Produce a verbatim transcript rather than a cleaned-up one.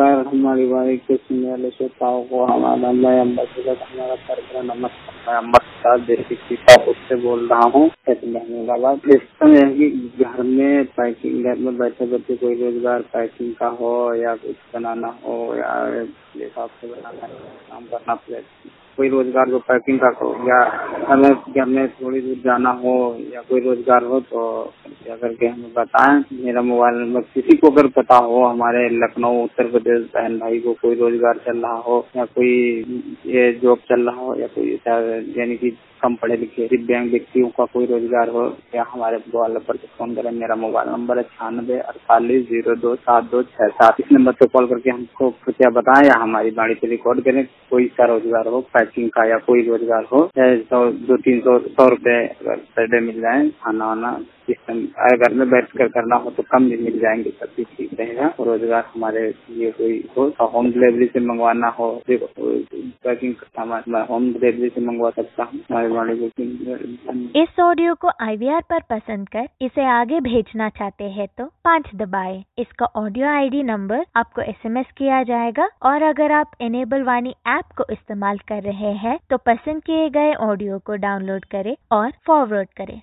नमस्कार। हमारी वाणी के सुनने वाले श्रोताओं को हमारा मैं अम्बासीडर हमारा कार्यक्रम नमस्कार। मैं अम्बासीडर देसी सीतापुर से बोल रहा हूँ। अहमदाबाद इस समय की घर में पैकिंग, घर में बैठे बैठे कोई रोजगार पैकिंग का हो या कुछ बनाना हो या हिसाब से बनाना काम करना पड़े, कोई रोजगार जो पैकिंग का हो या हमें घर में थोड़ी दूर जाना हो या कोई रोजगार हो तो क्या करके हमें बताएं। मेरा मोबाइल नंबर किसी को अगर पता हो, हमारे लखनऊ उत्तर प्रदेश बहन भाई को कोई रोजगार चल रहा हो या कोई ये जॉब चल रहा हो या कोई यानी कि कम पढ़े लिखे दिव्यांग व्यक्तियों का कोई रोजगार हो या हमारे मोबाइल नंबर पर फोन करें। मेरा मोबाइल नंबर है छियानवे अड़तालीस जीरो दो सात दो छह सात। इस नंबर पर कॉल करके हमको कृपया बताएं या हमारी बाणी पे रिकॉर्ड करें। कोई सा रोजगार हो पैकिंग का या कोई रोजगार हो, सौ दो तीन सौ सौ रुपए अगर पर डे मिल जाए, खाना वाना सिस्टम घर में बैठ कर करना हो तो कम भी मिल जाएंगे, सब भी ठीक रहेगा। रोजगार हमारे लिए कोई हो तो होम डिलीवरी से मंगवाना हो, पैकिंग सामान मैं होम डिलीवरी से मंगवा सकता हूँ। इस ऑडियो को आई वी आर पर पसंद कर इसे आगे भेजना चाहते हैं तो पाँच दबाएं। इसका ऑडियो आई डी नंबर आपको एस एम एस किया जाएगा और अगर आप इनेबल वाणी ऐप को इस्तेमाल कर रहे हैं तो पसंद किए गए ऑडियो को डाउनलोड करें और फॉरवर्ड करें।